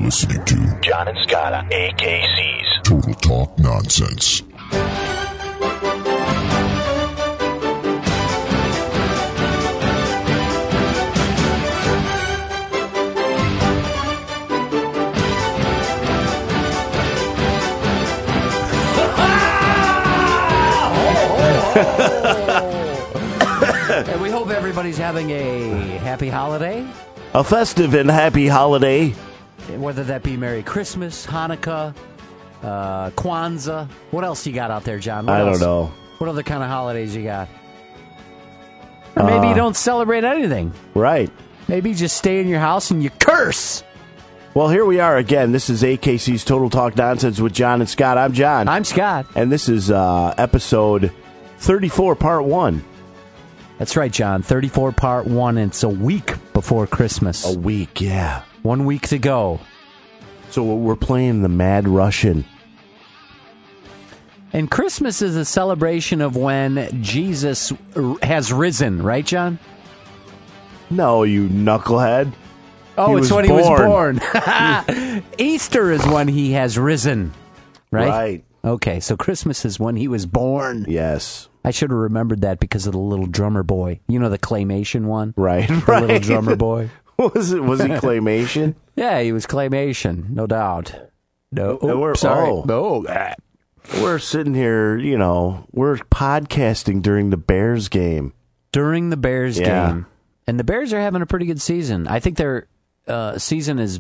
listening to John and Scott on AKC's Total Talk Nonsense. And we hope everybody's having a happy holiday. A festive and happy holiday. Whether that be Merry Christmas, Hanukkah, Kwanzaa. What else you got out there, John? What I else? don't know. What other kind of holidays you got? Or maybe you don't celebrate anything. Right. Maybe you just stay in your house and you curse. Well, here we are again. This is AKC's Total Talk Nonsense with John and Scott. I'm John. I'm Scott. And this is episode 34, part 1. That's right, John. 34, part 1. And it's a week before Christmas. A week, yeah. 1 week to go. So we're playing the Mad Russian. And Christmas is a celebration of when Jesus has risen, right, John? No, you knucklehead. Oh, He it's was when he was born. Easter is when he has risen, right? Right. Okay, so Christmas is when he was born. Yes. I should have remembered that because of the little drummer boy. You know the claymation one? Right. The right. little drummer boy. Was he claymation? Yeah, he was claymation, no doubt. No, we're- sorry. oh. No. We're sitting here, we're podcasting during the Bears game. During the Bears Yeah. game. And the Bears are having a pretty good season. I think their season is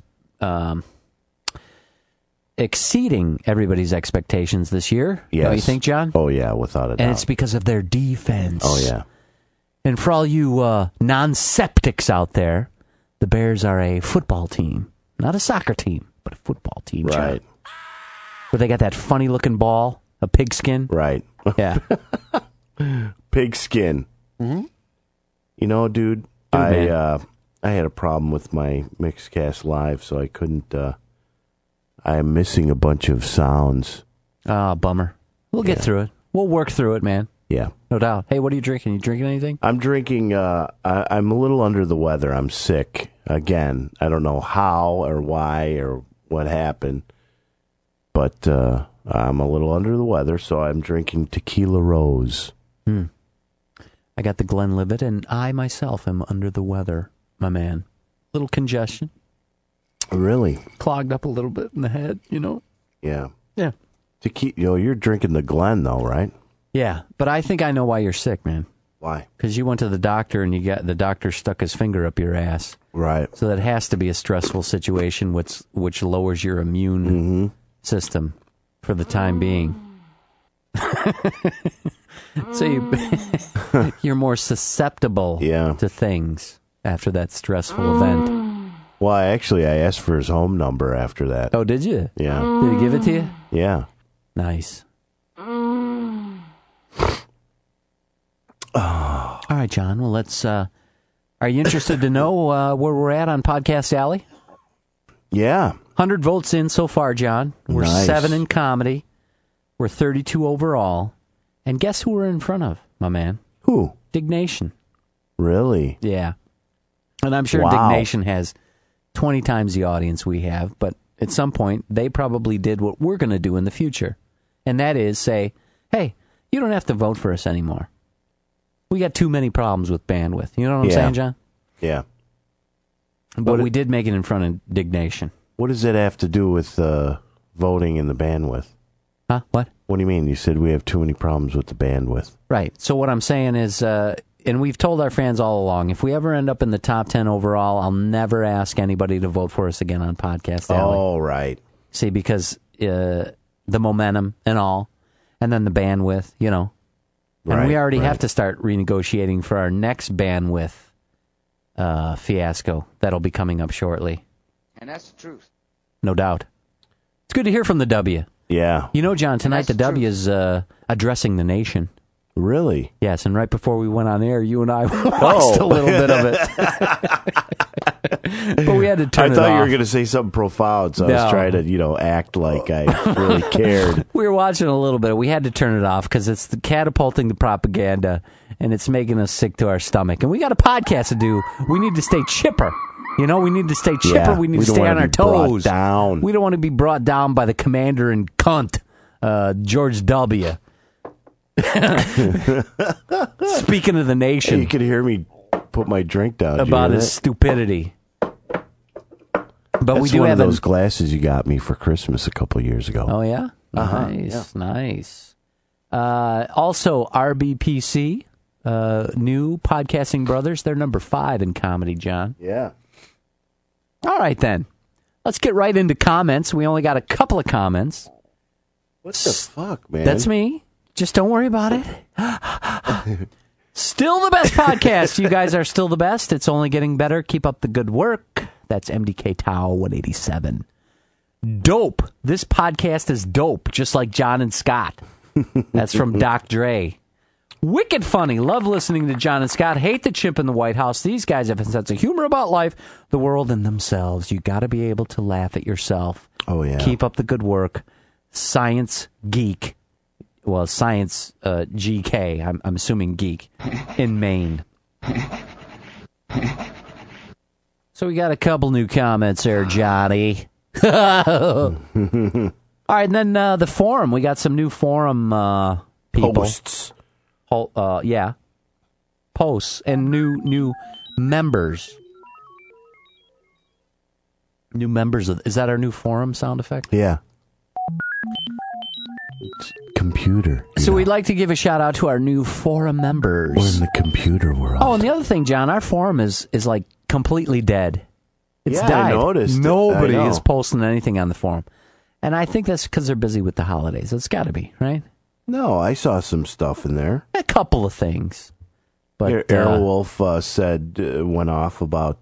exceeding everybody's expectations this year. Yes. Don't you think, John? Oh, yeah, without a doubt. And it's because of their defense. Oh, yeah. And for all you non-septics out there, the Bears are a football team. Not a soccer team, but a football team, John. Right. Where they got that funny-looking ball, a pigskin. Right. Yeah. Pigskin. Mm-hmm. You know, dude, man. I had a problem with my Mixcast Live, so I couldn't. I am missing a bunch of sounds. Ah, bummer. We'll get through it. We'll work through it, man. Yeah. No doubt. Hey, what are you drinking? You drinking anything? I'm drinking. I'm a little under the weather. I'm sick again. I don't know how or why or what happened, but I'm a little under the weather, so I'm drinking Tequila Rose. I got the Glenlivet, and I myself am under the weather, my man. Little congestion. Really? Clogged up a little bit in the head, you know? Yeah. Yeah. Tequila. You're drinking the Glen, though, right? Yeah, but I think I know why you're sick, man. Why? Because you went to the doctor, and the doctor stuck his finger up your ass. Right. So that has to be a stressful situation, which lowers your immune system for the time being. So you're more susceptible to things after that stressful event. Well, I asked for his home number after that. Oh, did you? Yeah. Did he give it to you? Yeah. Nice. All right, John. Well, let's. Are you interested to know where we're at on Podcast Alley? Yeah. 100 votes in so far, John. We're Nice. 7 in comedy. We're 32 overall. And guess who we're in front of, my man? Who? Dignation. Really? Yeah. And I'm sure Wow. Dignation has 20 times the audience we have, but at some point, they probably did what we're going to do in the future. And that is say, hey, you don't have to vote for us anymore. We got too many problems with bandwidth. You know what I'm saying, John? Yeah. But we did make it in front of Dignation. What does that have to do with voting and the bandwidth? Huh? What? What do you mean? You said we have too many problems with the bandwidth. Right. So what I'm saying is, and we've told our fans all along, if we ever end up in the top 10 overall, I'll never ask anybody to vote for us again on Podcast Alley. Oh, right. See, because the momentum and all, and then the bandwidth, you know. And we already have to start renegotiating for our next bandwidth fiasco. That'll be coming up shortly. And that's the truth. No doubt. It's good to hear from the W. Yeah. You know, John, tonight the W is addressing the nation. Really? Yes, and right before we went on air, you and I watched a little bit of it. But we had to turn I it thought you off. were going to say something profound, so I was No. trying to, act like I really cared. We were watching a little bit. We had to turn it off because it's catapulting the propaganda, and it's making us sick to our stomach. And we got a podcast to do. We need to stay chipper. You know, we need to stay chipper. Yeah, we need we to don't stay wanna on our be brought toes. down. We don't want to be brought down by the commander and cunt, George W. Speaking of the Hey, nation, you could hear me put my drink down. Did you about hear his that? stupidity. But That's we do one have of those glasses you got me for Christmas a couple years ago. Oh yeah, nice. Also, RBPC, new podcasting brothers. They're number 5 in comedy, John. Yeah. All right then, let's get right into comments. We only got a couple of comments. What the fuck, man? That's me. Just don't worry about it. Still the best podcast. You guys are still the best. It's only getting better. Keep up the good work. That's MDK Tau 187. Dope. This podcast is dope, just like John and Scott. That's from Doc Dre. Wicked funny. Love listening to John and Scott. Hate the chimp in the White House. These guys have a sense of humor about life, the world, and themselves. You got to be able to laugh at yourself. Oh, yeah. Keep up the good work. Science geek. Well, science GK. I'm assuming geek in Maine. So we got a couple new comments there, Johnny. All right, and then the forum. We got some new forum people. Posts. Yeah. Posts and new members. New members. Is that our new forum sound effect? Yeah. It's computer. So we'd like to give a shout out to our new forum members. We're in the computer world. Oh, and the other thing, John, our forum is like completely dead. It's Yeah, died. I noticed. Nobody I know. is posting anything on the forum. And I think that's because they're busy with the holidays. It's got to be, right? No, I saw some stuff in there. A couple of things. But Airwolf said, went off about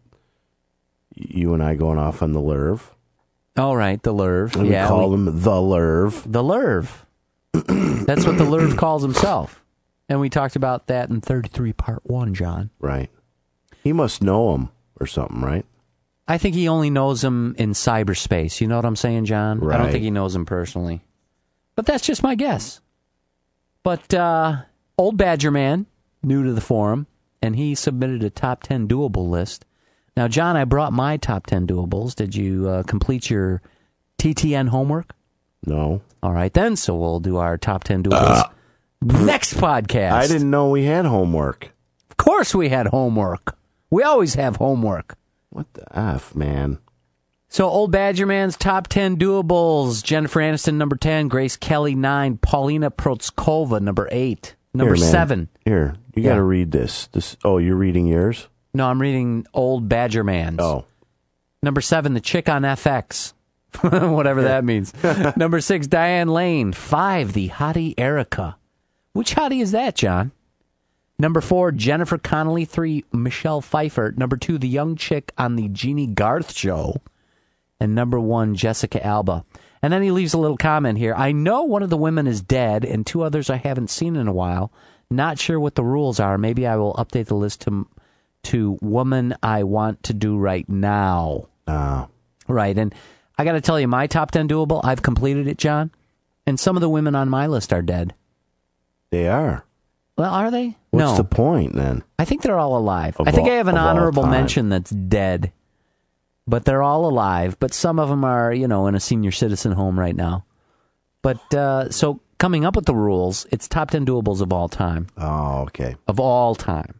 you and I going off on the Lerv. all right, the Lerv. And we call him the Lerv. The Lerv. That's what the Lerv calls himself. And we talked about that in 33 Part 1, John. Right. He must know him or something, right? I think he only knows him in cyberspace. You know what I'm saying, John? I don't Right. think he knows him personally. But that's just my guess. But Old Badger Man, new to the forum, and he submitted a top 10 doable list. Now, John, I brought my top 10 doables. Did you complete your TTN homework? No. All right, then. So we'll do our top 10 doables next podcast. I didn't know we had homework. Of course we had homework. We always have homework. What the F, man? So, Old Badger Man's top 10 doables. Jennifer Aniston, number 10. Grace Kelly, 9. Paulina Protskova, number 8. Number Here, man. 7. Here, you got to read this. Oh, you're reading yours? No, I'm reading Old Badger Man's. Oh. Number 7, The Chick on FX. Whatever that means. Number 6, Diane Lane. 5, The Hottie Erica. Which hottie is that, John? Number 4, Jennifer Connelly. 3, Michelle Pfeiffer. Number 2, The Young Chick on the Jeannie Garth Show. And number 1, Jessica Alba. And then he leaves a little comment here. I know one of the women is dead, and 2 others I haven't seen in a while. Not sure what the rules are. Maybe I will update the list to woman I want to do right now. Right, and I got to tell you, my top 10 doable, I've completed it, John. And some of the women on my list are dead. They are. Well, are they? What's No. the point, then? I think they're all alive. Of I think all- I have an of all honorable time. mention that's dead. But they're all alive. But some of them are, in a senior citizen home right now. But so coming up with the rules, it's top 10 doables of all time. Oh, okay. Of all time.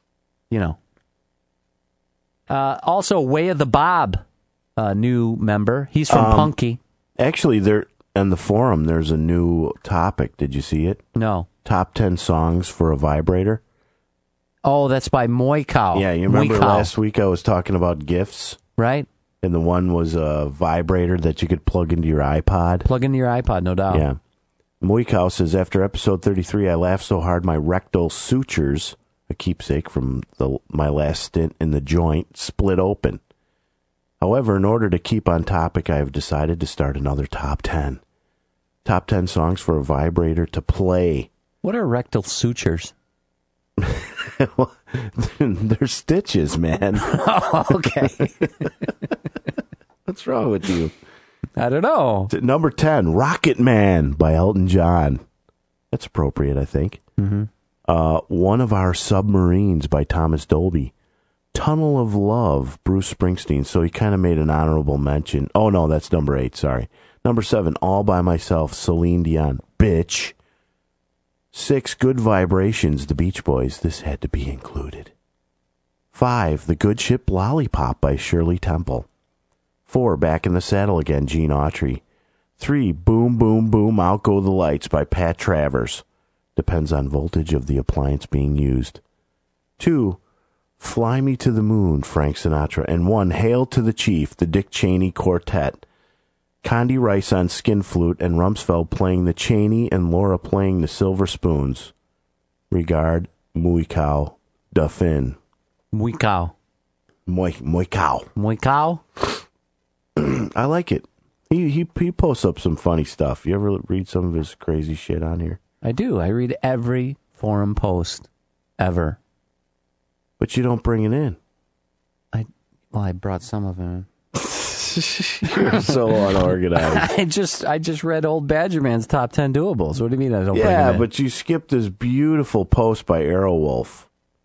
Also, Way of the Bob, new member. He's from Punky. Actually, there on the forum, there's a new topic. Did you see it? No. Top 10 songs for a vibrator. Oh, that's by Moikow. Yeah, you remember Moikow, last week I was talking about gifts? right? And the one was a vibrator that you could plug into your iPod. Plug into your iPod, no doubt. Yeah. Moikow says, after episode 33, I laughed so hard my rectal sutures, a keepsake from my last stint in the joint, split open. However, in order to keep on topic, I have decided to start another top 10. Top 10 songs for a vibrator to play. What are rectal sutures? They're stitches, man. Oh, okay. What's wrong with you? I don't know. Number 10, Rocket Man by Elton John. That's appropriate, I think. Mm-hmm. One of Our Submarines by Thomas Dolby. Tunnel of Love, Bruce Springsteen. So he kind of made an honorable mention. Oh, no, that's number 8, sorry. Number 7, All by Myself, Celine Dion. Bitch. 6, Good Vibrations, The Beach Boys. This had to be included. 5, The Good Ship Lollipop by Shirley Temple. 4, Back in the Saddle Again, Gene Autry. 3, Boom, Boom, Boom, Out Go the Lights by Pat Travers. Depends on voltage of the appliance being used. 2, Fly Me to the Moon, Frank Sinatra. And 1, Hail to the Chief, the Dick Cheney Quartet. Condi Rice on skin flute and Rumsfeld playing the Cheney and Laura playing the silver spoons. Regard, Muikau, Duffin. Muikau. Muikau. Muikau? I like it. He posts up some funny stuff. You ever read some of his crazy shit on here? I do. I read every forum post ever. But you don't bring it in. I brought some of it in. You're so unorganized. I just read old Badger Man's top 10 doables. What do you mean I don't bring it in? Yeah, but you skipped this beautiful post by Aerowolf.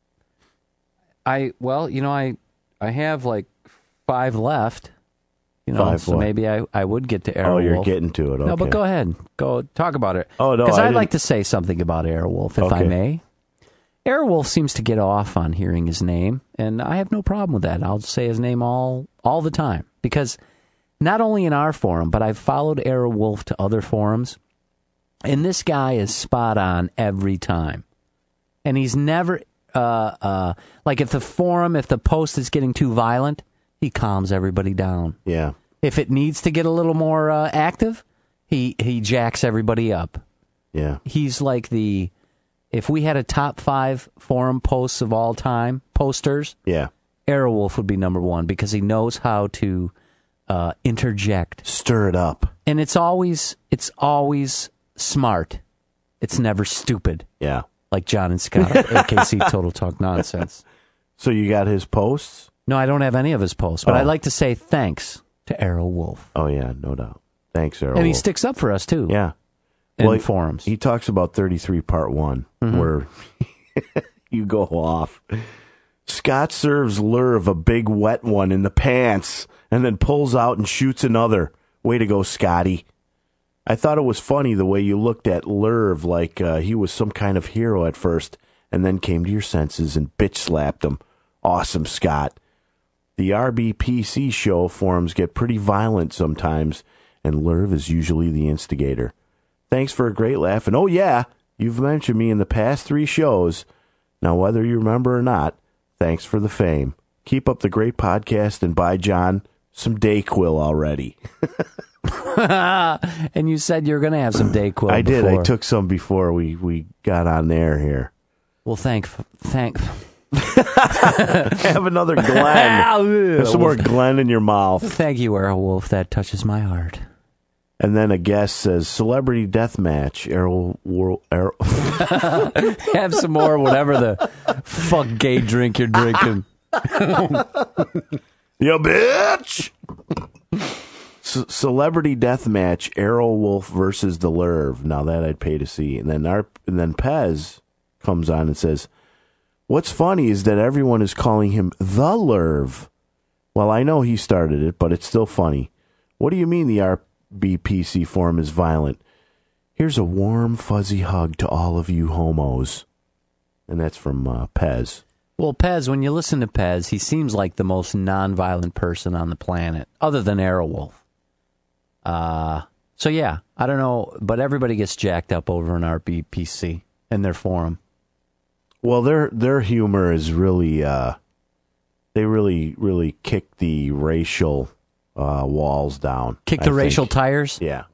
I have like 5 left. You know, 5 so what? maybe I would get to Aerowolf. Oh, you're getting to it. Okay. No, but go ahead. Go talk about it. Oh, no. Because I'd I'd like to say something about Aerowolf, if I Okay. may. Airwolf seems to get off on hearing his name, and I have no problem with that. I'll say his name all the time, because not only in our forum, but I've followed Airwolf to other forums, and this guy is spot on every time. And he's never, like if the post is getting too violent, he calms everybody down. Yeah. If it needs to get a little more active, he jacks everybody up. Yeah. He's like if we had a top 5 forum posts of all time, posters, Yeah. Airwolf would be number 1 because he knows how to interject. Stir it up. And it's always smart. It's never stupid. Yeah. Like John and Scott of AKC Total Talk Nonsense. So you got his posts? No, I don't have any of his posts, but Oh. I'd like to say thanks to Airwolf. Oh, yeah, no doubt. Thanks, Aerowolf. And he sticks up for us, too. Yeah. In forums. He talks about 33 Part 1, where you go off. Scott serves Lerv a big wet one in the pants and then pulls out and shoots another. Way to go, Scotty. I thought it was funny the way you looked at Lerv like he was some kind of hero at first and then came to your senses and bitch slapped him. Awesome, Scott. The RBPC show forums get pretty violent sometimes, and Lerv is usually the instigator. Thanks for a great laugh. And oh, yeah, you've mentioned me in the past 3 shows. Now, whether you remember or not, thanks for the fame. Keep up the great podcast and buy John some Dayquil already. And you said you were going to have some Dayquil I did. before. I took some before we got on there here. Well, thank. Have another Glen. Have some more Glen in your mouth. Thank you, Airwolf. That touches my heart. And then a guest says, Celebrity Deathmatch. Have some more, whatever the fuck gay drink you're drinking. You bitch! Celebrity Deathmatch, Aerowolf versus the Lerv. Now that I'd pay to see. And then Pez comes on and says, what's funny is that everyone is calling him the Lerv. Well, I know he started it, but it's still funny. What do you mean the RBPC forum is violent? Here's a warm, fuzzy hug to all of you homos. And that's from Pez. Well, Pez, when you listen to Pez, he seems like the most nonviolent person on the planet, other than Aerowolf. So yeah, I don't know, but everybody gets jacked up over an RBPC and their forum. Well, their humor is really, they really kick the racial walls down. Kick the racial tires? Yeah.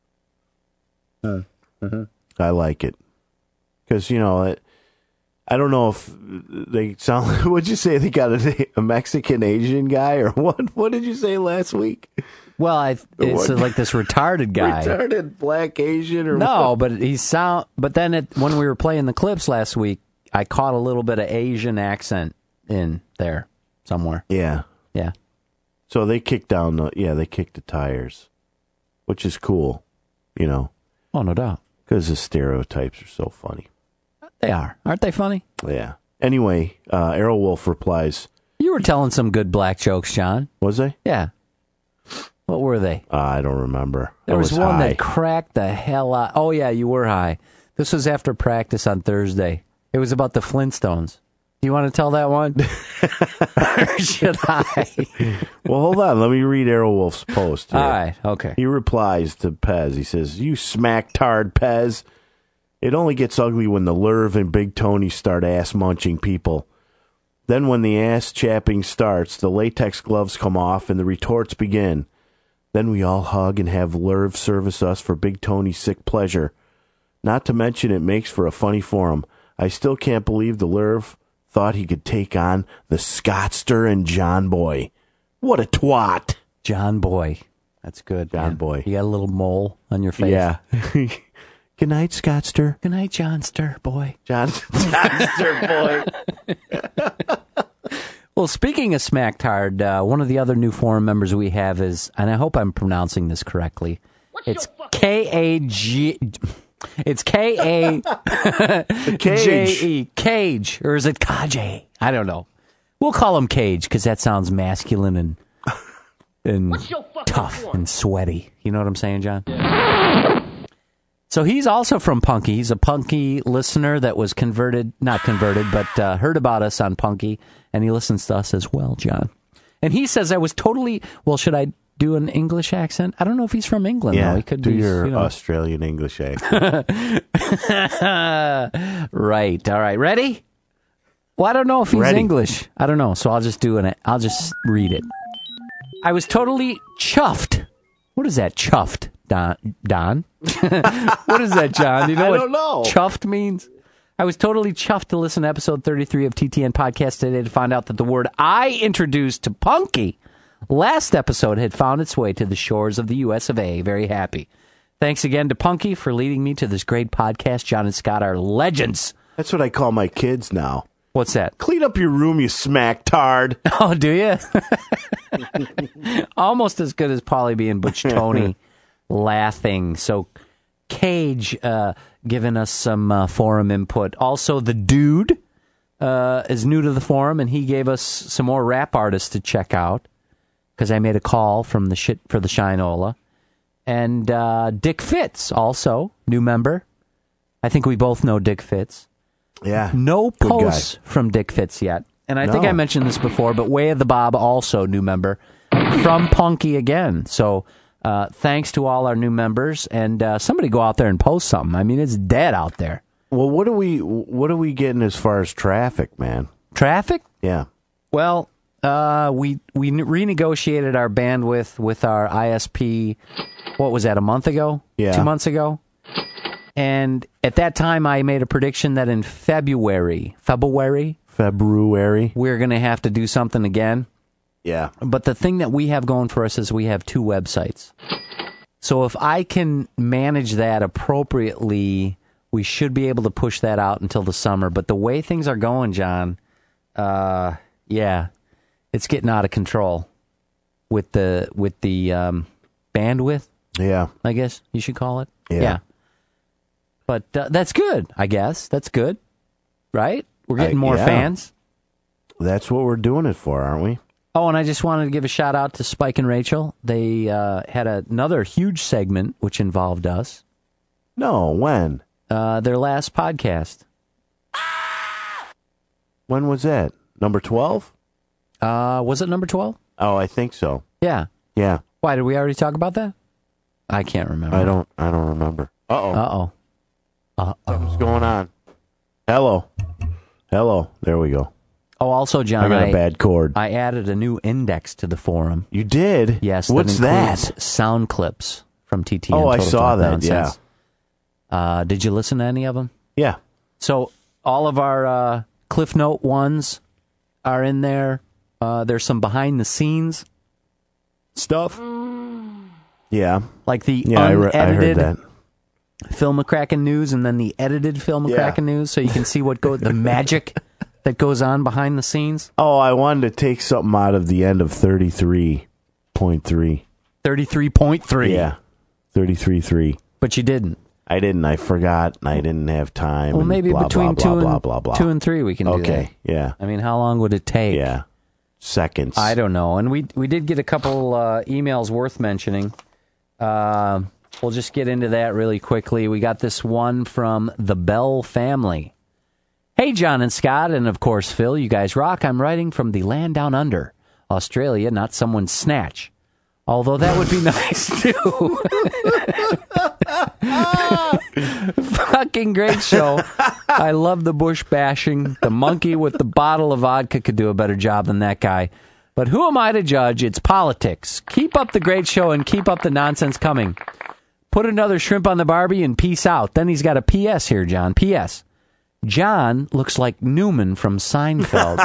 I like it. Because, I don't know if they sound, what'd you say, they got a Mexican Asian guy, or what? What did you say last week? Well, it's like this retarded guy. Retarded black Asian or no, what? but then when we were playing the clips last week, I caught a little bit of Asian accent in there somewhere. Yeah. Yeah. So they kicked they kicked the tires, which is cool, Oh, no doubt. because the stereotypes are so funny. They are. Aren't they funny? Yeah. Anyway, Aerowolf replies, You You were telling some good black jokes, John. Was I? Yeah. What were they? I don't remember. There was one high. that cracked the hell out. Oh, yeah, you were high. This was after practice on Thursday. It was about the Flintstones. Do you want to tell that one? Or should I? Well, hold on. Let me read Aerowolf's post here. All right, okay. He replies to Pez. He says, "You smacktard, Pez. It only gets ugly when the Lerv and Big Tony start ass-munching people. Then when the ass-chapping starts, the latex gloves come off and the retorts begin. Then we all hug and have Lerv service us for Big Tony's sick pleasure. Not to mention it makes for a funny forum. I still can't believe the Lerv thought he could take on the Scottster and John Boy. What a twat." John Boy. That's good. John man. Boy. You got a little mole on your face. Yeah. Good night, Scottster. Good night, Johnster boy. Johnster boy. Well, speaking of smacktard, one of the other new forum members we have is, and I hope I'm pronouncing this correctly, it's K-A-G... It's K-A-J-E. Cage. Or is it Kage? I don't know. We'll call him Cage because that sounds masculine and tough and sweaty. You know what I'm saying, John? Yeah. So he's also from Punky. He's a Punky listener that was not converted, but heard about us on Punky, and he listens to us as well, John. And he says I was totally, well, should I do an English accent? I don't know if he's from England, though. He could do be, your Australian English accent. Right. All right. Ready? Well, I don't know if he's English. I don't know. So I'll just I'll just read it. I was totally chuffed. What is that, chuffed, Don? What is that, John? Do you know I don't know. Chuffed means? I was totally chuffed to listen to episode 33 of TTN Podcast today to find out that the word I introduced to Punky last episode had found its way to the shores of the U.S. of A. Very happy. Thanks again to Punky for leading me to this great podcast. John and Scott are legends. That's what I call my kids now. What's that? Clean up your room, you smacktard. Oh, do you? Almost as good as Paulie B and Butch Tony laughing. So Cage giving us some forum input. Also, the Dude is new to the forum, and he gave us some more rap artists to check out because I made a call from the shit for the Shinola. And Dick Fitz, also, new member. I think we both know Dick Fitz. Yeah. No posts from Dick Fitz yet. And I think I mentioned this before, but Way of the Bob, also new member, from Punky again. So thanks to all our new members. And somebody go out there and post something. I mean, it's dead out there. Well, what are we getting as far as traffic, man? Traffic? Yeah. Well, we renegotiated our bandwidth with our ISP, what was that, a month ago? Yeah. 2 months ago? And at that time, I made a prediction that in February, we're going to have to do something again. Yeah. But the thing that we have going for us is we have 2 websites. So if I can manage that appropriately, we should be able to push that out until the summer. But the way things are going, John, yeah, it's getting out of control with the bandwidth. Yeah. I guess you should call it. Yeah. But that's good, I guess. That's good, right? We're getting more fans. That's what we're doing it for, aren't we? Oh, and I just wanted to give a shout out to Spike and Rachel. They had another huge segment which involved us. No, when? Their last podcast. When was that? Number 12? Was it number 12? Oh, I think so. Yeah. Yeah. Why, did we already talk about that? I can't remember. I don't remember. Uh-oh. What's going on? Hello. There we go. Oh, also, John, I got a bad cord. I added a new index to the forum. You did? Yes. What's that? Sound clips from TTN. Oh, I Total saw Talk that, Nonsense. Yeah. Did you listen to any of them? Yeah. So all of our Cliff Note ones are in there. There's some behind-the-scenes stuff. Yeah. Like the unedited I heard that. Phil McCracken news and then the edited Phil McCracken news, so you can see what the magic that goes on behind the scenes. Oh, I wanted to take something out of the end of 33.3. 33.3. Yeah. 33.3. But you didn't. I didn't. I forgot. And I didn't have time. Well, and maybe blah, between blah, blah, blah, blah, blah. 2 and 3 we can do that. Okay. Yeah. I mean, how long would it take? Yeah. seconds? I don't know. And we did get a couple emails worth mentioning. We'll just get into that really quickly. We got this one from the Bell family. Hey, John and Scott, and of course, Phil, you guys rock. I'm writing from the land down under, Australia, not someone's snatch. Although that would be nice, too. Fucking great show. I love the bush bashing. The monkey with the bottle of vodka could do a better job than that guy. But who am I to judge? It's politics. Keep up the great show and keep up the nonsense coming. Put another shrimp on the Barbie and peace out. Then he's got a P.S. here, John. P.S. John looks like Newman from Seinfeld.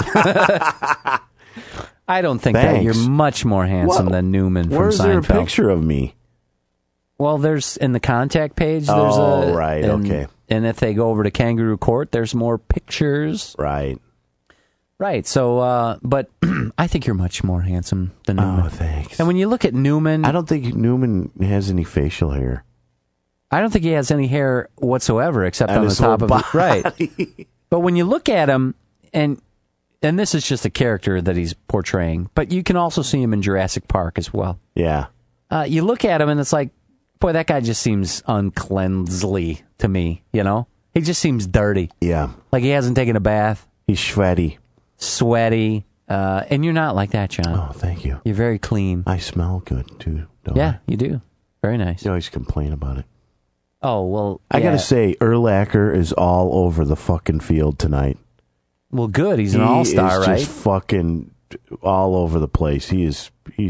I don't think that. You're much more handsome than Newman from Seinfeld. Where's there a picture of me? Well, there's in the contact page. There's right, okay. And if they go over to Kangaroo Court, there's more pictures. Right. Right. So, but I think you're much more handsome than Newman. Oh, thanks. And when you look at Newman, I don't think Newman has any facial hair. I don't think he has any hair whatsoever, except on the top of it. Right. But when you look at him, and this is just a character that he's portraying, but you can also see him in Jurassic Park as well. Yeah. You look at him, and it's like, boy, that guy just seems uncleansly to me, you know? He just seems dirty. Yeah. Like he hasn't taken a bath. He's sweaty. And you're not like that, John. Oh, thank you. You're very clean. I smell good, too, don't I? You do. Very nice. You always complain about it. Oh, well, I gotta say, Urlacher is all over the fucking field tonight. Well, good. He's an all-star, right? He's just fucking all over the place. He's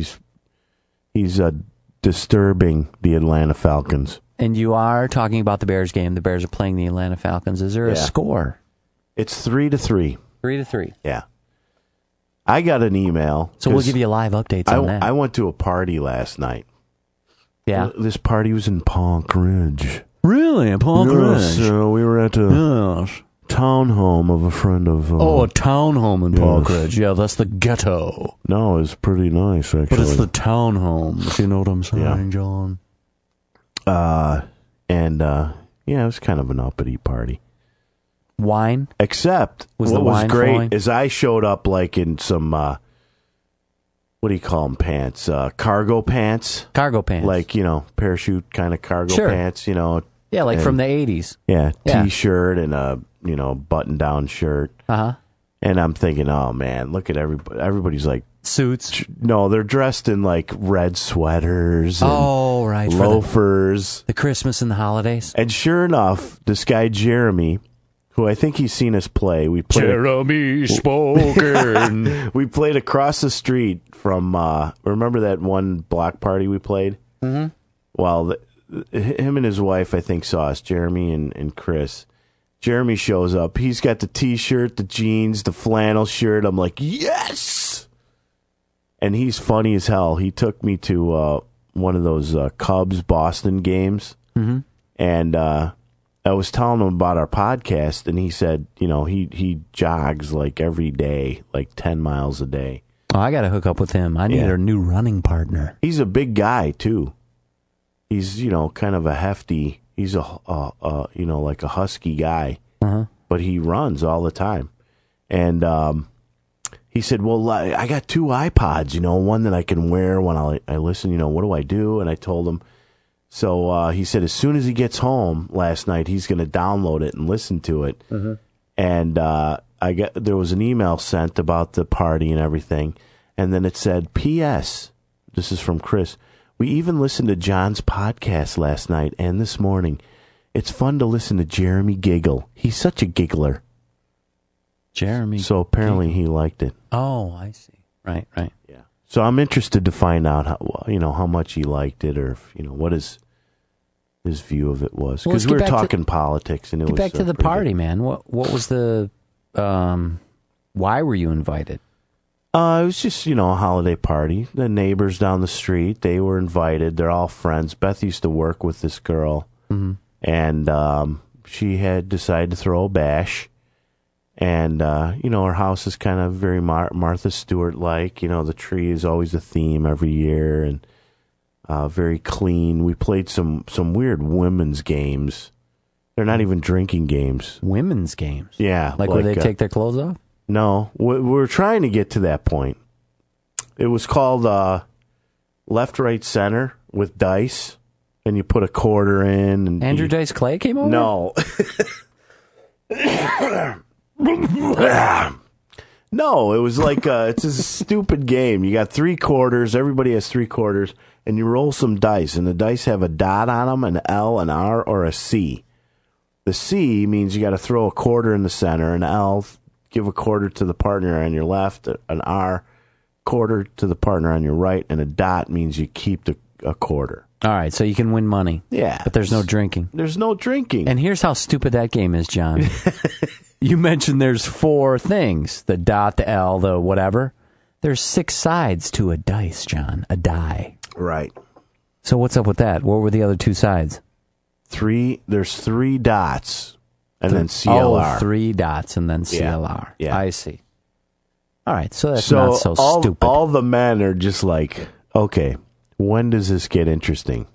disturbing the Atlanta Falcons. And you are talking about the Bears game. The Bears are playing the Atlanta Falcons. Is there a score? It's 3-3. 3-3. Yeah. I got an email. So we'll give you live updates on that. I went to a party last night. Yeah. This party was in Park Ridge. Really? In Park Ridge? So we were at a townhome of a friend of... a townhome in Park Ridge. Yeah, that's the ghetto. No, it's pretty nice, actually. But it's the townhome, if you know what I'm saying, John. It was kind of an uppity party. Wine? Except, what was great is I showed up like in some... what do you call them, pants? Cargo pants? Cargo pants. Like, parachute kind of cargo pants, Yeah, like from the 80s. Yeah, T-shirt and a, button-down shirt. Uh-huh. And I'm thinking, oh, man, look at everybody. Everybody's like... Suits? No, they're dressed in, like, red sweaters and loafers. The Christmas and the holidays. And sure enough, this guy, Jeremy... who I think he's seen us play. Jeremy Spoken. We played across the street from, remember that one block party we played? Mm-hmm. Well, him and his wife, I think, saw us, Jeremy and Chris. Jeremy shows up. He's got the T-shirt, the jeans, the flannel shirt. I'm like, yes! And he's funny as hell. He took me to one of those Cubs-Boston games. Mm-hmm. And... I was telling him about our podcast, and he said, he jogs like every day, like 10 miles a day. Oh, I got to hook up with him. I need a new running partner. He's a big guy, too. He's, kind of a hefty, he's like a husky guy, but he runs all the time. And he said, well, I got 2 iPods, one that I can wear when I listen, what do I do? And I told him. So he said as soon as he gets home last night, he's going to download it and listen to it. Mm-hmm. And there was an email sent about the party and everything. And then it said, P.S. This is from Chris. We even listened to John's podcast last night and this morning. It's fun to listen to Jeremy giggle. He's such a giggler. Jeremy. So apparently he liked it. Oh, I see. Right. Yeah. So I'm interested to find out how much he liked it, or what his view of it was, because we were talking politics, and it was back to the party, good. man. What was the why were you invited? It was just a holiday party. The neighbors down the street, they were invited. They're all friends. Beth used to work with this girl, and she had decided to throw a bash. And, our house is kind of very Martha Stewart-like. The tree is always a theme every year, and very clean. We played some weird women's games. They're not even drinking games. Women's games? Yeah. Like where they take their clothes off? No. We're trying to get to that point. It was called Left, Right, Center with dice, and you put a quarter in. And Andrew Dice Clay came over? No. No, it was like it's a stupid game. You got 3 quarters. Everybody has 3 quarters, and you roll some dice, and the dice have a dot on them, an L, an R, or a C. The C means you got to throw a quarter in the center, an L, give a quarter to the partner on your left, an R, quarter to the partner on your right, and a dot means you keep a quarter. All right, so you can win money. Yeah. But there's no drinking. There's no drinking. And here's how stupid that game is, John. You mentioned there's 4 things, the dot, the L, the whatever. There's 6 sides to a dice, John, a die. Right. So what's up with that? What were the other 2 sides? There's 3 dots, and then CLR. Oh, 3 dots and then CLR. Yeah. I see. All right, so that's not so stupid. All the men are just like, okay, when does this get interesting?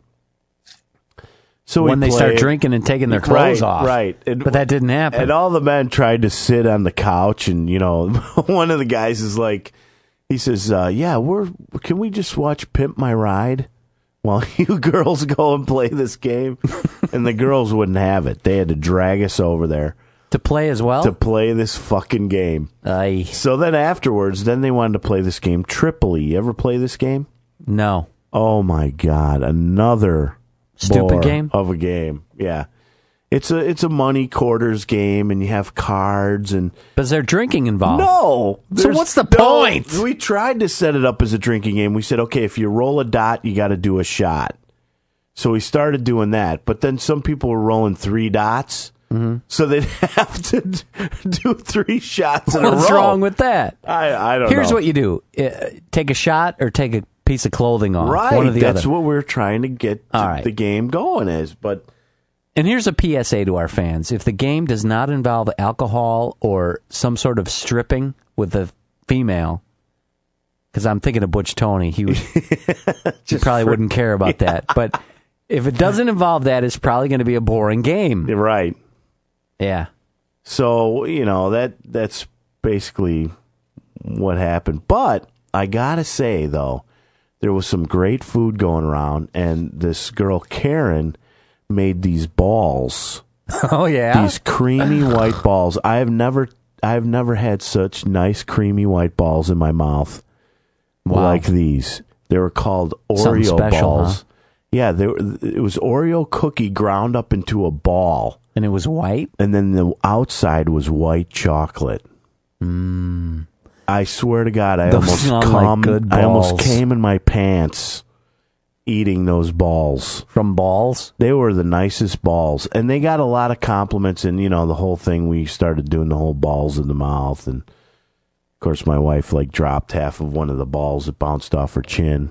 So when they start drinking and taking their clothes off. Right. But that didn't happen. And all the men tried to sit on the couch, and, one of the guys is like, he says, can we just watch Pimp My Ride while you girls go and play this game? And the girls wouldn't have it. They had to drag us over there. To play as well? To play this fucking game. Aye. So then afterwards, they wanted to play this game, Tripoli. You ever play this game? No. Oh, my God. Another stupid game of a game. Yeah. It's a money quarters game, and you have cards. But is there drinking involved? No. So what's the point? We tried to set it up as a drinking game. We said, okay, if you roll a dot, you got to do a shot. So we started doing that. But then some people were rolling 3 dots. Mm-hmm. So they'd have to do 3 shots in a row. What's wrong with that? I don't know. Here's what you do. Take a shot or take a piece of clothing off. Right. One or the That's other. what we're trying to get the game going is. And here's a PSA to our fans. If the game does not involve alcohol or some sort of stripping with the female, because I'm thinking of Butch Tony, he probably wouldn't care about that. But if it doesn't involve that, it's probably going to be a boring game. Right. Yeah. So, that's basically what happened. But I got to say, though, there was some great food going around, and this girl, Karen, made these balls. Oh, yeah? These creamy white balls. I've never had such nice creamy white balls in my mouth like these. They were called Oreo special, balls. Huh? Yeah, it was Oreo cookie ground up into a ball. And it was white? And then the outside was white chocolate. I swear to God, I almost came in my pants eating those balls. From balls? They were the nicest balls. And they got a lot of compliments, and, the whole thing, we started doing the whole balls in the mouth. And, of course, my wife, dropped half of one of the balls that bounced off her chin.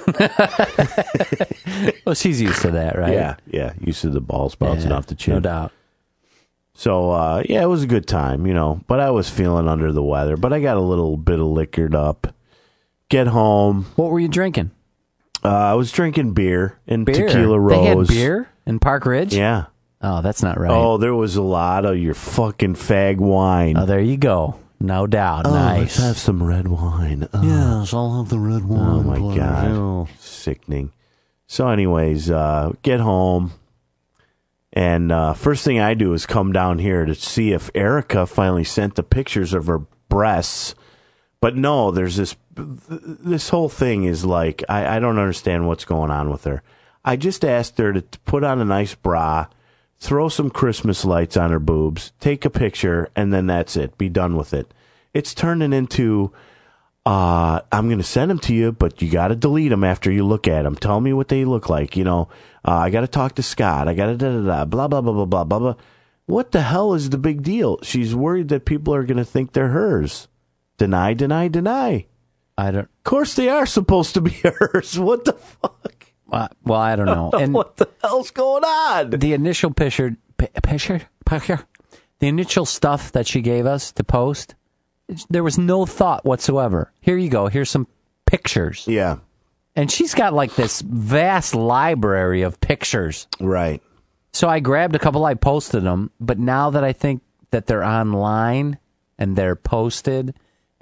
Well, she's used to that, right? Yeah, used to the balls bouncing off the chin. No doubt. So, it was a good time, but I was feeling under the weather. But I got a little bit of liquored up. Get home. What were you drinking? I was drinking beer and Tequila Rose. They had beer in Park Ridge? Yeah. Oh, that's not right. Oh, there was a lot of your fucking fag wine. Oh, there you go. No doubt. Nice. Let's have some red wine. Yes, I'll have the red wine. Oh, my God. Sickening. So anyways, get home. And first thing I do is come down here to see if Erica finally sent the pictures of her breasts. But no, there's this whole thing is I don't understand what's going on with her. I just asked her to put on a nice bra, throw some Christmas lights on her boobs, take a picture, and then that's it. Be done with it. It's turning into, I'm going to send them to you, but you got to delete them after you look at them. Tell me what they look like. I got to talk to Scott. I got to blah, blah, blah, blah, blah, blah, blah. What the hell is the big deal? She's worried that people are going to think they're hers. Deny, deny, deny. Of course they are supposed to be hers. What the fuck? Well, I don't know. And what the hell's going on? The initial picture, the initial stuff that she gave us to post, there was no thought whatsoever. Here you go. Here's some pictures. Yeah. And she's got this vast library of pictures. Right. So I grabbed a couple, I posted them, but now that I think that they're online and they're posted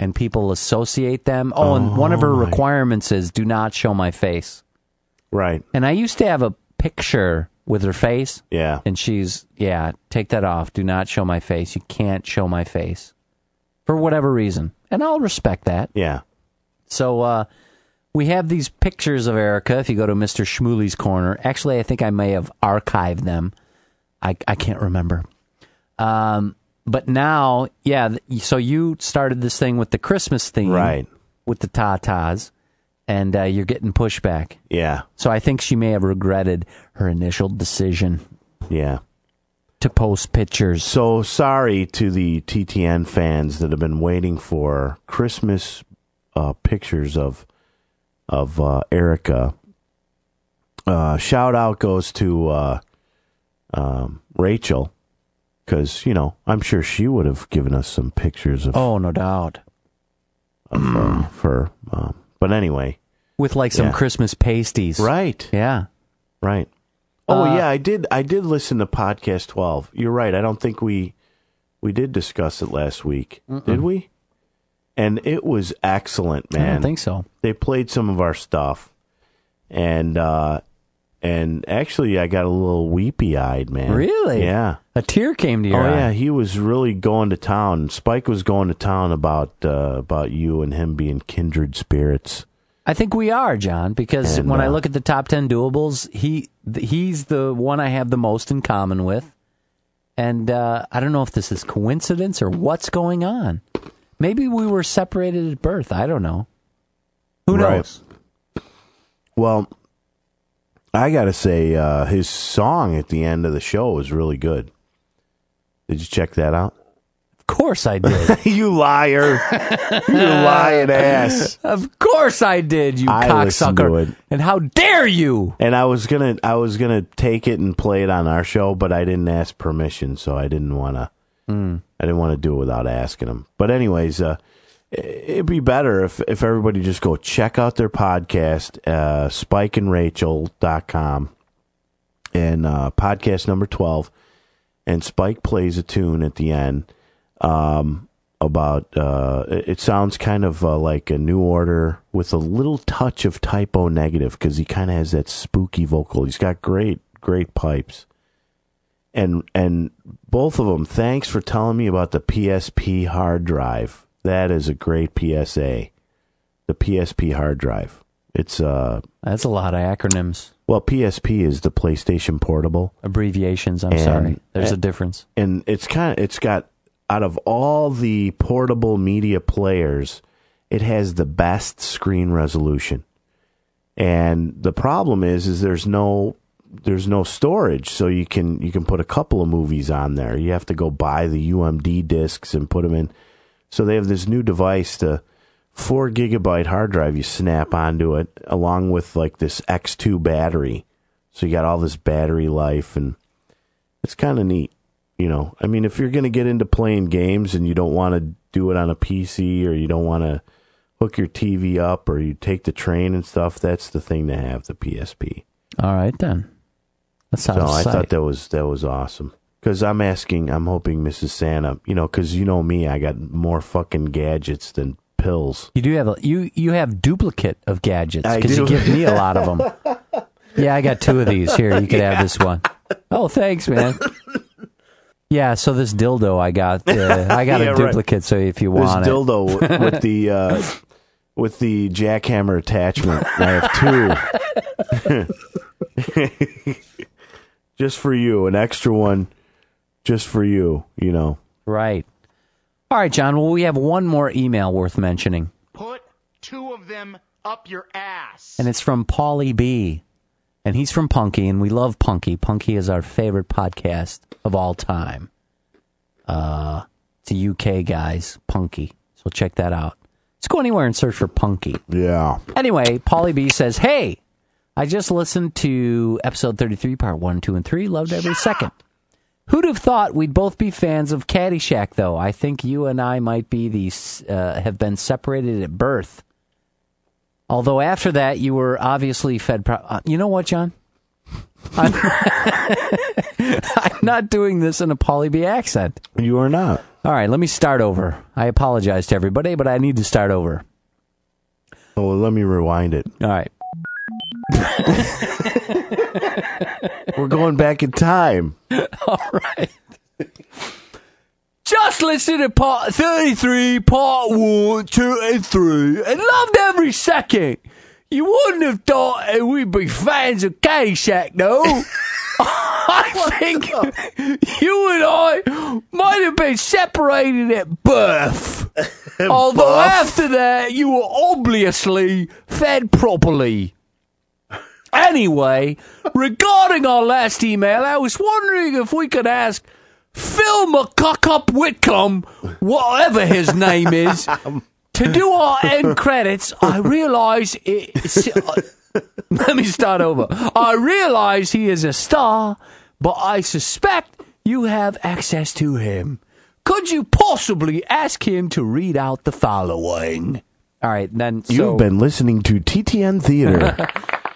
and people associate them. Oh, and one of her requirements is do not show my face. Right. And I used to have a picture with her face. Yeah. And she's, take that off. Do not show my face. You can't show my face for whatever reason. And I'll respect that. Yeah. So we have these pictures of Erica. If you go to Mr. Schmooley's Corner, actually, I think I may have archived them. I can't remember. But now, so you started this thing with the Christmas theme. Right. With the tatas, and you're getting pushback. Yeah. So I think she may have regretted her initial decision. Yeah. To post pictures. So sorry to the TTN fans that have been waiting for Christmas pictures of Erica. Shout out goes to Rachel, because I'm sure she would have given us some pictures of. Oh, no doubt. But anyway, with like some Christmas pasties, right? Yeah, right. Oh yeah, I did listen to podcast 12. You're right. I don't think we did discuss it last week, did we? And it was excellent, man. I don't think so. They played some of our stuff, and actually, I got a little weepy-eyed, man. Really? Yeah. A tear came to your eye. Oh yeah, he was really going to town. Spike was going to town about you and him being kindred spirits. I think we are, John, because when I look at the top 10 doables, he's the one I have the most in common with. And I don't know if this is coincidence or what's going on. Maybe we were separated at birth. I don't know. Who knows? Well, I got to say, his song at the end of the show was really good. Did you check that out? Of course I did. You liar. You lying ass. Of course I did, you cocksucker. And how dare you? And I was gonna take it and play it on our show, but I didn't ask permission, so I didn't want to. I didn't want to do it without asking him. But anyways, it'd be better if everybody just go check out their podcast, SpikeandRachel.com, and podcast number 12. And Spike plays a tune at the end about, it sounds kind of like a New Order with a little touch of Typo Negative, because he kind of has that spooky vocal. He's got great pipes. And both of them, thanks for telling me about the PSP hard drive. That is a great PSA. The PSP hard drive. It's that's a lot of acronyms. Well, PSP is the PlayStation Portable. Abbreviations, sorry. There's a difference. And it's got, out of all the portable media players, it has the best screen resolution. And the problem is there's no storage, so you can put a couple of movies on there. You have to go buy the UMD discs and put them in. So they have this new device, the 4 gigabyte hard drive you snap onto it, along with like this X2 battery. So you got all this battery life, and it's kind of neat. I mean, if you're going to get into playing games and you don't want to do it on a PC, or you don't want to hook your TV up, or you take the train and stuff, that's the thing to have, the PSP. All right, then. That's out of sight. I thought that was awesome. Because I'm hoping Mrs. Santa, because me, I got more fucking gadgets than pills. You do have you have duplicate of gadgets, I because do. you give me a lot of them. Yeah, I got 2 of these. Here, you could have this one. Oh, thanks, man. Yeah, so this dildo I got a duplicate. Right. So if you want this dildo with the jackhammer attachment, I have 2. Just for you, an extra one, just for you. Right. All right, John. Well, we have one more email worth mentioning. Put 2 of them up your ass. And it's from Paulie B. And he's from Punky, and we love Punky. Punky is our favorite podcast of all time. It's a UK guys, Punky. So check that out. Let's go anywhere and search for Punky. Yeah. Anyway, Paulie B says, hey, I just listened to episode 33, part 1, 2, and 3. Loved every second. Who'd have thought we'd both be fans of Caddyshack, though? I think you and I might be have been separated at birth. Although after that, you were obviously fed... you know what, John? I'm not doing this in a Pauly B accent. You are not. All right, let me start over. I apologize to everybody, but I need to start over. Oh, well, let me rewind it. All right. We're going back in time. All right. Just listen to part 33, part 1, 2, and 3, and loved every second. You wouldn't have thought we'd be fans of Caddyshack, though. I think you and I might have been separated at birth. Although after that, you were obviously fed properly. Anyway, regarding our last email, I was wondering if we could ask Phil McCuckup Whitcomb, whatever his name is, to do our end credits. I realize let me start over. I realize he is a star, but I suspect you have access to him. Could you possibly ask him to read out the following? All right, then. You've been listening to TTN Theater.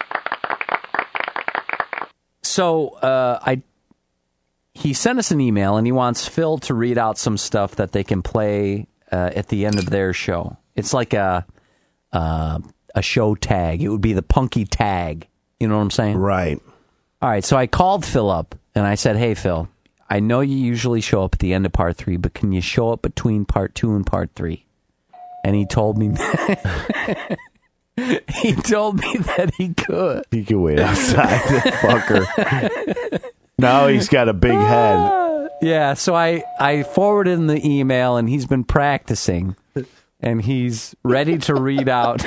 He sent us an email, and he wants Phil to read out some stuff that they can play at the end of their show. It's like a show tag. It would be the Punky tag. You know what I'm saying? Right. All right, so I called Phil up, and I said, hey, Phil, I know you usually show up at the end of part 3, but can you show up between part 2 and part 3? And he told me he told me that he could. He can wait outside, that fucker. Now he's got a big head. Yeah, so I forwarded him the email, and he's been practicing, and he's ready to read out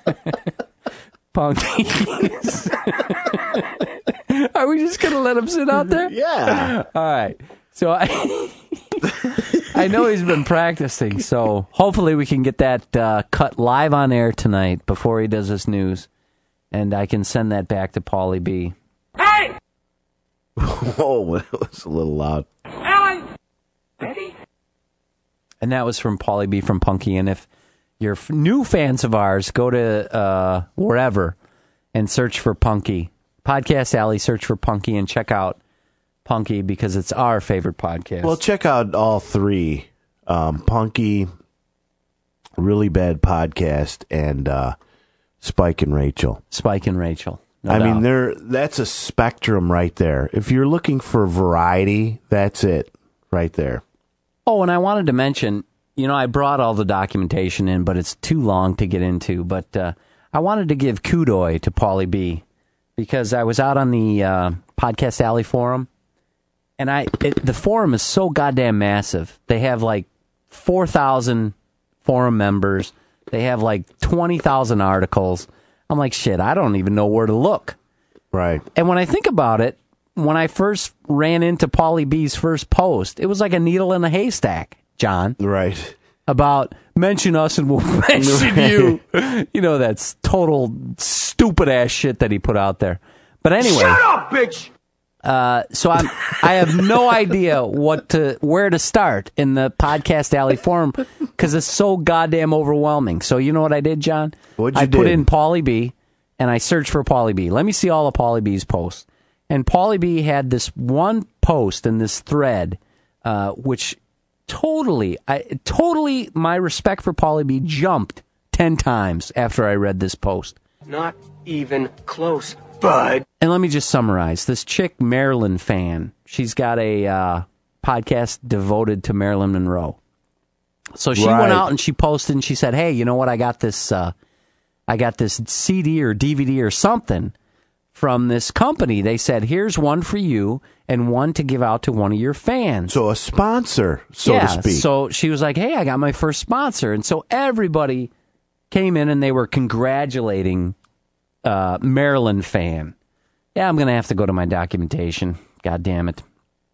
Punky's. Are we just going to let him sit out there? Yeah. All right. So I know he's been practicing, so hopefully we can get that cut live on air tonight before he does his news, and I can send that back to Pauly B. Hey! Whoa, it was a little loud. Alan! Ready? And that was from Pauly B from Punky. And if you're new fans of ours, go to wherever and search for Punky. Podcast Alley, search for Punky and check out Punky because it's our favorite podcast. Well, check out all 3. Punky, Really Bad Podcast, and Spike and Rachel. Spike and Rachel. No I doubt. mean, that's a spectrum right there. If you're looking for variety, that's it right there. Oh, and I wanted to mention, I brought all the documentation in, but it's too long to get into. But I wanted to give kudos to Pauly B because I was out on the Podcast Alley forum, and the forum is so goddamn massive. They have like 4,000 forum members. They have like 20,000 articles. I'm like, shit, I don't even know where to look. Right. And when I think about it, when I first ran into Pauly B's first post, it was like a needle in a haystack, John. Right. About mention us and we'll mention you. That's total stupid ass shit that he put out there. But anyway. Shut up, bitch! So I have no idea where to start in the Podcast Alley forum because it's so goddamn overwhelming. So you know what I did, John? What'd you put do? in Pauly B and I searched for Pauly B. Let me see all of Pauly B's posts. And Pauly B had this one post in this thread, which totally, my respect for Pauly B jumped 10 times after I read this post. Not even close, bud. And let me just summarize. This chick, Marilyn Fan, she's got a podcast devoted to Marilyn Monroe. So she went out and she posted and she said, hey, you know what? I got this CD or DVD or something from this company. They said, here's one for you and one to give out to one of your fans. So a sponsor, so to speak. So she was like, hey, I got my first sponsor. And so everybody came in and they were congratulating Marilyn Fan. Yeah, I'm going to have to go to my documentation. God damn it.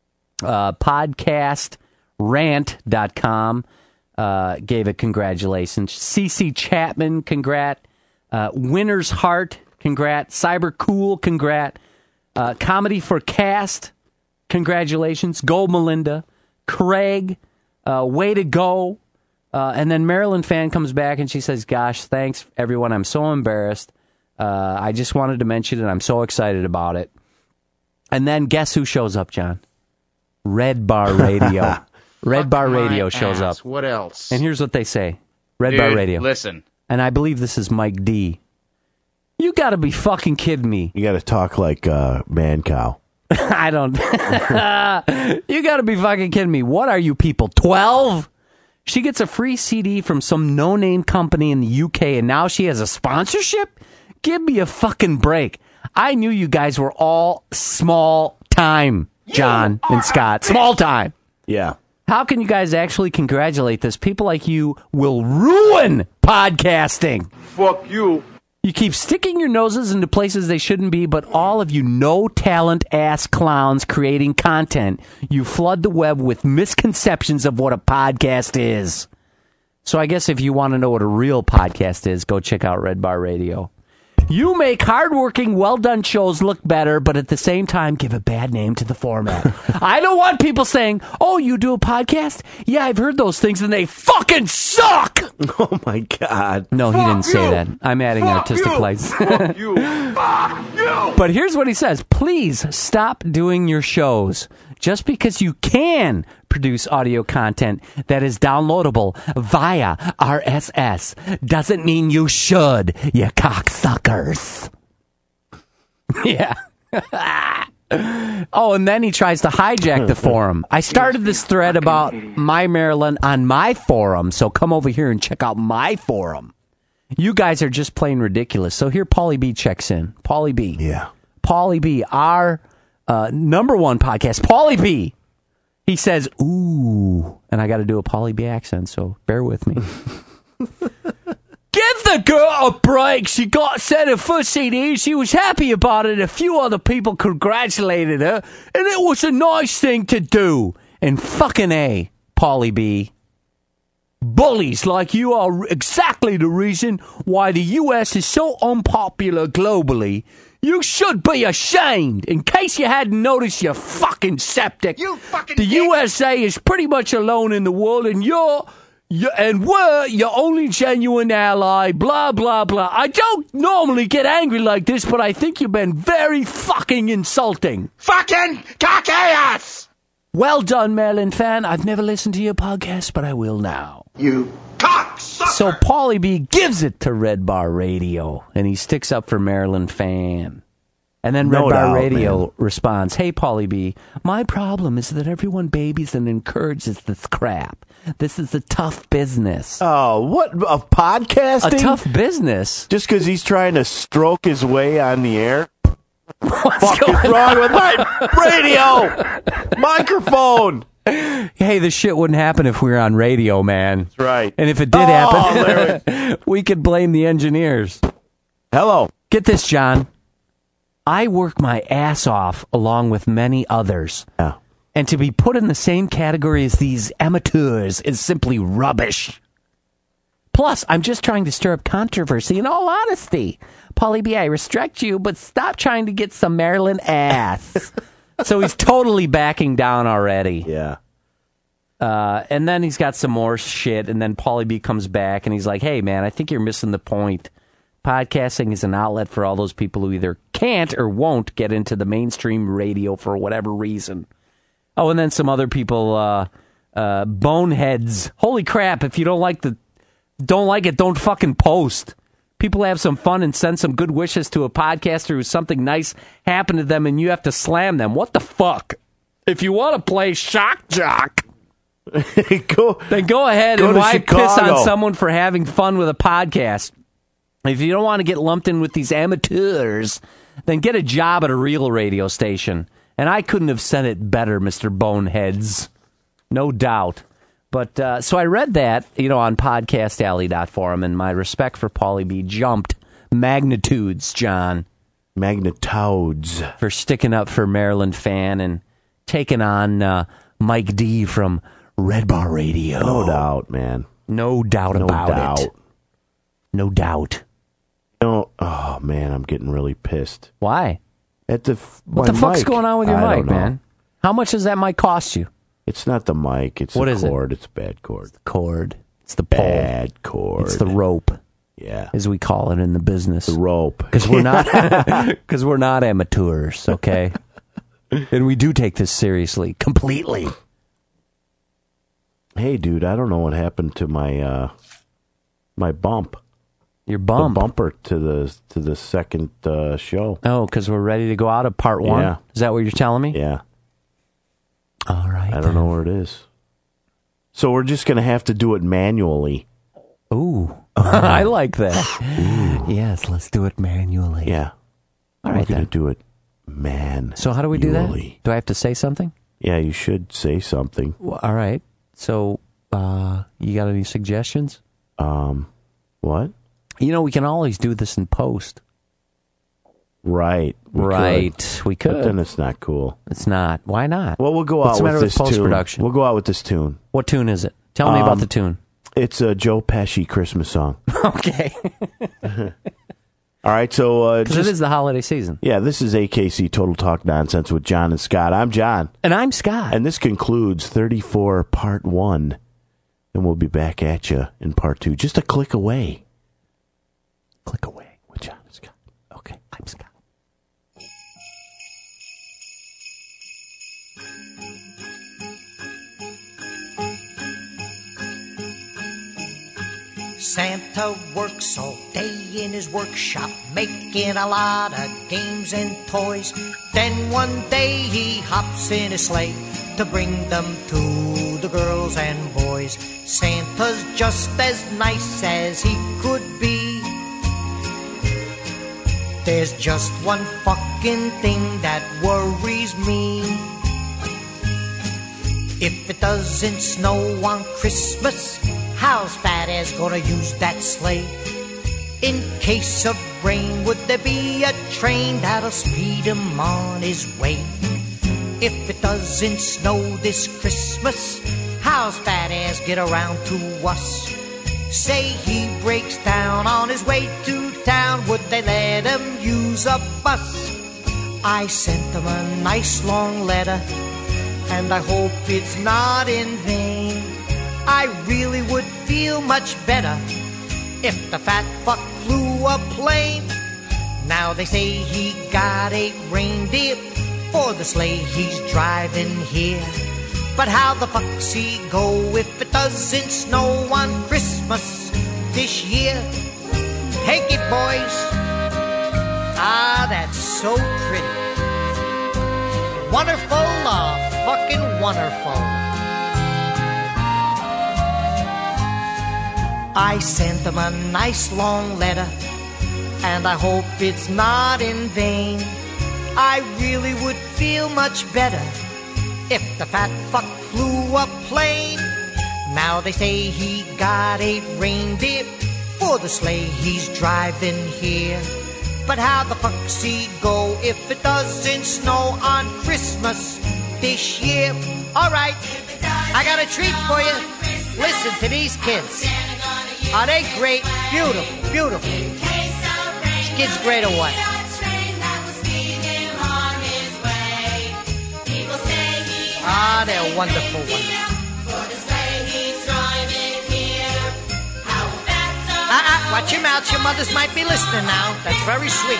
Podcastrant.com gave a congratulations. CC Chapman, congrat. Winner's Heart, congrat. Cyber Cool, congrat. Comedy for Cast, congratulations. Gold Melinda. Craig, way to go. And then Marilyn Fan comes back and she says, gosh, thanks, everyone. I'm so embarrassed. I just wanted to mention it. I'm so excited about it. And then guess who shows up, John? Red Bar Radio. Red Bar Radio shows up. What else? And here's what they say. Red Dude, Bar Radio. Listen. And I believe this is Mike D. You gotta be fucking kidding me. You got to talk like Man Cow. I don't. You gotta be fucking kidding me. What are you people, 12? She gets a free CD from some no-name company in the UK, and now she has a sponsorship? Give me a fucking break. I knew you guys were all small time, John and Scott. Small time. Yeah. How can you guys actually congratulate this? People like you will ruin podcasting. Fuck you. You keep sticking your noses into places they shouldn't be, but all of you no-talent ass clowns creating content, you flood the web with misconceptions of what a podcast is. So I guess if you want to know what a real podcast is, go check out Red Bar Radio. You make hardworking, well-done shows look better, but at the same time give a bad name to the format. I don't want people saying, oh, you do a podcast? Yeah, I've heard those things, and they fucking suck! Oh, my God. No, he didn't say that. I'm adding artistic license. Fuck you. Fuck you. But here's what he says. Please stop doing your shows. Just because you can produce audio content that is downloadable via RSS doesn't mean you should, you cocksuckers. Yeah. Oh, and then he tries to hijack the forum. I started this thread about My Maryland on my forum, so come over here and check out my forum. You guys are just plain ridiculous. So here Paulie B checks in. Paulie B. Yeah. Paulie B, our number one podcast. Paulie B. He says, ooh. And I got to do a Paulie B accent, so bear with me. Give the girl a break. She got sent her first CD. She was happy about it. A few other people congratulated her. And it was a nice thing to do. And fucking A, Paulie B. Bullies like you are exactly the reason why the U.S. is so unpopular globally. You should be ashamed. In case you hadn't noticed, you fucking septic. You fucking The dick. USA is pretty much alone in the world, and we're your only genuine ally, blah, blah, blah. I don't normally get angry like this, but I think you've been very fucking insulting. Fucking cock ass! Well done, Maryland fan. I've never listened to your podcast, but I will now. You cocksucker! So Paulie B gives it to Red Bar Radio, and he sticks up for Maryland fan. And then Red No Bar doubt, Radio man. responds, hey, Paulie B, my problem is that everyone babies and encourages this crap. This is a tough business. Oh, what? A podcasting? A tough business? Just because he's trying to stroke his way on the air? What's Fuck is wrong with my radio? Microphone! Hey, this shit wouldn't happen if we were on radio, man. That's right. And if it did happen, we could blame the engineers. Hello. Get this, John. I work my ass off along with many others. Yeah. And to be put in the same category as these amateurs is simply rubbish. Plus, I'm just trying to stir up controversy in all honesty. Paulie B, I restrict you, but stop trying to get some Maryland ass. So he's totally backing down already. Yeah. And then he's got some more shit, and then Paulie B comes back, and he's like, hey, man, I think you're missing the point. Podcasting is an outlet for all those people who either can't or won't get into the mainstream radio for whatever reason. Oh, and then some other people, boneheads. Holy crap, if you don't like it, don't fucking post. People have some fun and send some good wishes to a podcaster who something nice happened to them and you have to slam them. What the fuck? If you want to play shock jock, then go ahead Go and to why piss Chicago. on someone for having fun with a podcast? If you don't want to get lumped in with these amateurs, then get a job at a real radio station. And I couldn't have said it better, Mr. Boneheads. No doubt. But so I read that, on podcastalley.forum, and my respect for Paulie B jumped magnitudes, John. Magnetodes. For sticking up for Maryland fan and taking on Mike D from Red Bar Radio. No doubt, man. No doubt No about doubt. it. No doubt. Oh, man, I'm getting really pissed. Why? At the What the fuck's going on with your I mic, don't know. man? How much does that mic cost you? It's not the mic. It's What the is it? cord. It's a bad cord. Cord. It's the pole. Bad cord. It's the rope, Yeah. as we call it in the business. The rope. Because we're not amateurs, okay? And we do take this seriously, completely. Hey, dude, I don't know what happened to my my bump. Your bump. The bumper to the second show. Oh, because we're ready to go out of part one? Yeah. Is that what you're telling me? Yeah. All right. I don't know where it is. So we're just going to have to do it manually. Ooh. I like that. Ooh. Yes, let's do it manually. Yeah. All right, we're going then. to do it manually. So how do we do that? Do I have to say something? Yeah, you should say something. Well, all right. So you got any suggestions? What? You know, we can always do this in post. Right. We could. But then it's not cool. It's not. Why not? Well, we'll go What's out the with matter this with post-production? tune. We'll go out with this tune. What tune is it? Tell me about the tune. It's a Joe Pesci Christmas song. Okay. All right, so... Because it is the holiday season. Yeah, this is AKC Total Talk Nonsense with John and Scott. I'm John. And I'm Scott. And this concludes 34 Part 1. And we'll be back at you in Part 2. Just a click away. Click away with John and Scott. Okay, I'm Scott. Santa works all day in his workshop, making a lot of games and toys. Then one day he hops in his sleigh to bring them to the girls and boys. Santa's just as nice as he could be. There's just one fucking thing that worries me. If it doesn't snow on Christmas, how's Fat Ass gonna use that sleigh? In case of rain, would there be a train that'll speed him on his way? If it doesn't snow this Christmas, how's Fat Ass get around to us? Say he breaks down on his way to town, would they let him use a bus? I sent him a nice long letter, and I hope it's not in vain. I really would feel much better if the fat fuck flew a plane. Now they say he got 8 reindeer for the sleigh he's driving here. But how the fuck's he go if it doesn't snow on Christmas this year? Take it, boys. Ah, that's so pretty. Wonderful, fucking wonderful. I sent him a nice long letter, and I hope it's not in vain. I really would feel much better if the fat fuck flew a plane. Now they say he got 8 reindeer for the sleigh he's driving here. But how the fuck's he go if it doesn't snow on Christmas this year? Alright, I got a treat for you. Listen to these kids. Are they great? Beautiful, beautiful. These kids great or what? Ah, they're wonderful, wonderful. Watch your mouth. Your mothers might be listening now. That's very sweet.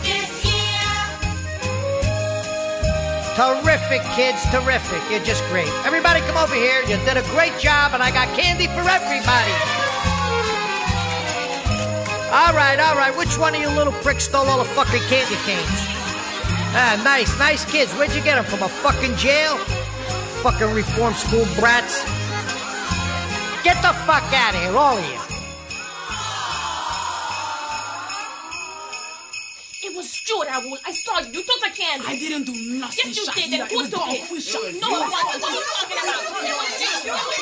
Terrific, kids, terrific. You're just great. Everybody come over here. You did a great job, and I got candy for everybody. All right. Which one of you little pricks stole all the fucking candy canes? Ah, nice kids. Where'd you get them? From a fucking jail? Fucking reform school brats. Get the fuck out of here, all of you. It was you, Raul. I saw you. You took the candy. I didn't do nothing. Yes, you did. Then who took it? No, what are you talking about?